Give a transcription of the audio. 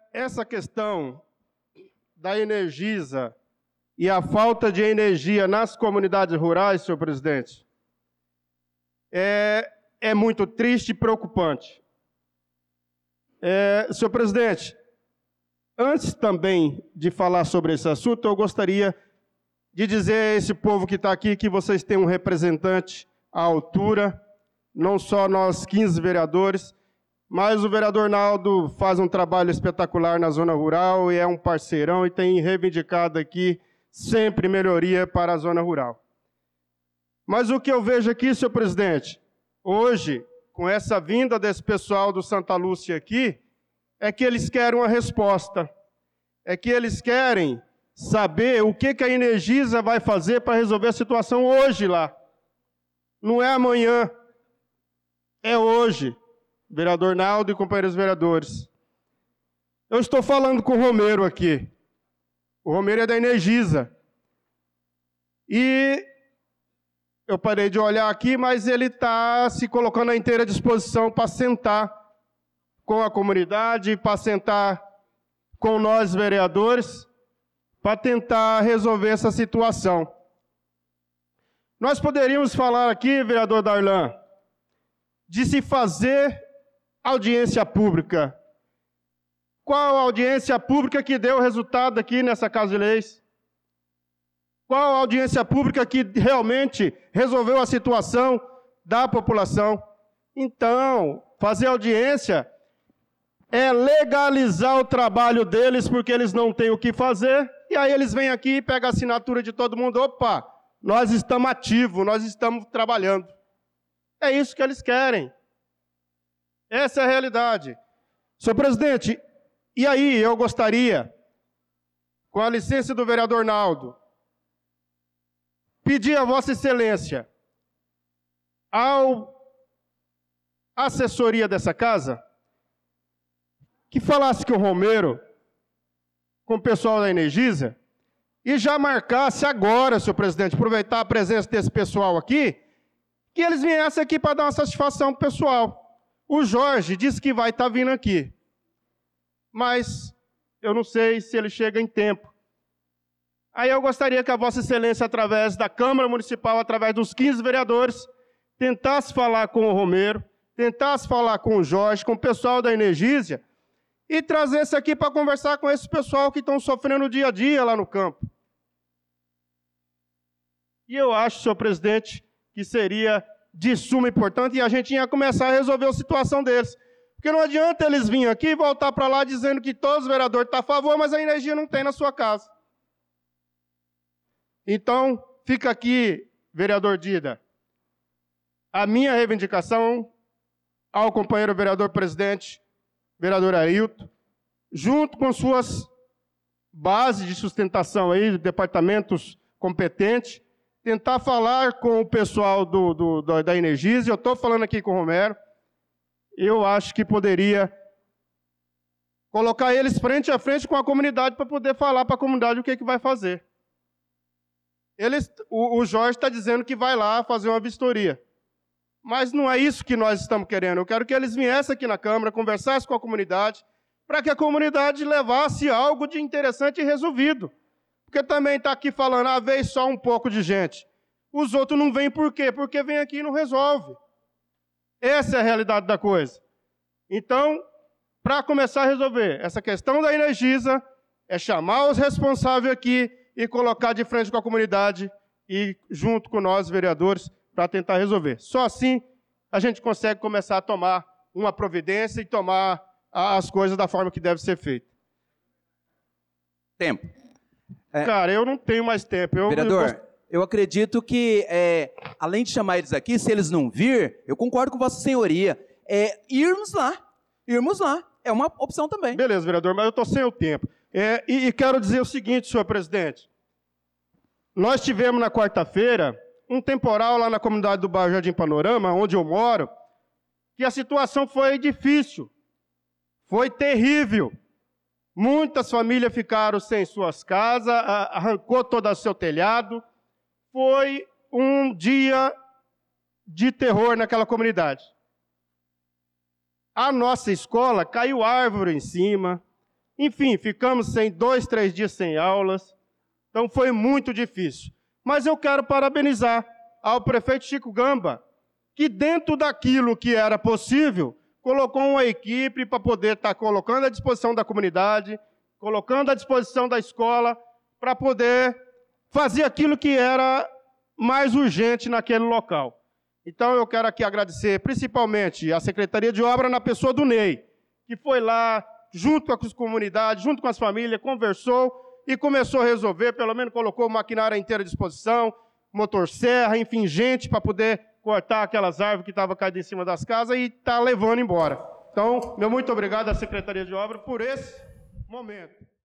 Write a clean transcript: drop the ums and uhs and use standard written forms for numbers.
Essa questão da Energisa e a falta de energia nas comunidades rurais, senhor presidente, é muito triste e preocupante. Senhor presidente, antes também de falar sobre esse assunto, eu gostaria de dizer a esse povo que está aqui que vocês têm um representante à altura, não só nós 15 vereadores, mas o vereador Naldo faz um trabalho espetacular na zona rural e é um parceirão e tem reivindicado aqui sempre melhoria para a zona rural. Mas o que eu vejo aqui, senhor presidente, hoje, com essa vinda desse pessoal do Santa Lúcia aqui, é que eles querem uma resposta, é que eles querem saber o que a Energisa vai fazer para resolver a situação hoje lá. Não é amanhã, é hoje. Vereador Naldo e companheiros vereadores. Eu estou falando com o Romero aqui. O Romero é da Energisa. E eu parei de olhar aqui, mas ele está se colocando à inteira disposição para sentar com a comunidade, para sentar com nós vereadores, para tentar resolver essa situação. Nós poderíamos falar aqui, vereador Darlan, de se fazer audiência pública. Qual a audiência pública que deu resultado aqui nessa Casa de Leis? Qual a audiência pública que realmente resolveu a situação da população? Então, fazer audiência é legalizar o trabalho deles porque eles não têm o que fazer, e aí eles vêm aqui e pegam a assinatura de todo mundo. Opa, nós estamos ativos, nós estamos trabalhando. É isso que eles querem. Essa é a realidade. Senhor presidente, e aí eu gostaria, com a licença do vereador Naldo, pedir a Vossa Excelência, ao assessoria dessa casa, que falasse com o Romero, com o pessoal da Energisa, e já marcasse agora, senhor presidente, aproveitar a presença desse pessoal aqui, que eles viessem aqui para dar uma satisfação para o pessoal. O Jorge disse que vai estar vindo aqui, mas eu não sei se ele chega em tempo. Aí eu gostaria que a Vossa Excelência, através da Câmara Municipal, através dos 15 vereadores, tentasse falar com o Romero, tentasse falar com o Jorge, com o pessoal da Energisa, e trazesse aqui para conversar com esse pessoal que estão sofrendo o dia a dia lá no campo. E eu acho, senhor presidente, que seria de suma importância e a gente ia começar a resolver a situação deles. Porque não adianta eles virem aqui e voltar para lá dizendo que todos os vereadores estão a favor, mas a energia não tem na sua casa. Então, fica aqui, vereador Dida, a minha reivindicação ao companheiro vereador presidente, vereador Ailton, junto com suas bases de sustentação aí, departamentos competentes, tentar falar com o pessoal da Energisa, eu estou falando aqui com o Romero, eu acho que poderia colocar eles frente a frente com a comunidade para poder falar para a comunidade o que vai fazer. O Jorge está dizendo que vai lá fazer uma vistoria. Mas não é isso que nós estamos querendo. Eu quero que eles viessem aqui na Câmara, conversassem com a comunidade, para que a comunidade levasse algo de interessante e resolvido. Porque também está aqui falando, veio só um pouco de gente. Os outros não vêm por quê? Porque vem aqui e não resolve. Essa é a realidade da coisa. Então, para começar a resolver essa questão da Energisa, é chamar os responsáveis aqui e colocar de frente com a comunidade e junto com nós, vereadores, para tentar resolver. Só assim a gente consegue começar a tomar uma providência e tomar as coisas da forma que deve ser feita. Tempo. Cara, eu não tenho mais tempo. Vereador, eu acredito que, além de chamar eles aqui, se eles não vir, eu concordo com Vossa Senhoria, irmos lá. É uma opção também. Beleza, vereador, mas eu estou sem o tempo. E quero dizer o seguinte, senhor presidente. Nós tivemos na quarta-feira um temporal lá na comunidade do bairro Jardim Panorama, onde eu moro, que a situação foi difícil, foi terrível. Muitas famílias ficaram sem suas casas, arrancou todo o seu telhado. Foi um dia de terror naquela comunidade. A nossa escola caiu árvore em cima. Enfim, ficamos 2, 3 dias sem aulas. Então foi muito difícil. Mas eu quero parabenizar ao prefeito Chico Gamba, que dentro daquilo que era possível, colocou uma equipe para poder estar colocando à disposição da comunidade, colocando à disposição da escola, para poder fazer aquilo que era mais urgente naquele local. Então, eu quero aqui agradecer principalmente à Secretaria de Obra, na pessoa do Ney, que foi lá, junto com as comunidades, junto com as famílias, conversou e começou a resolver, pelo menos colocou o maquinário inteiro à disposição, motosserra, enfim, gente para poder cortar aquelas árvores que estavam caindo em cima das casas e está levando embora. Então, meu muito obrigado à Secretaria de Obra por esse momento.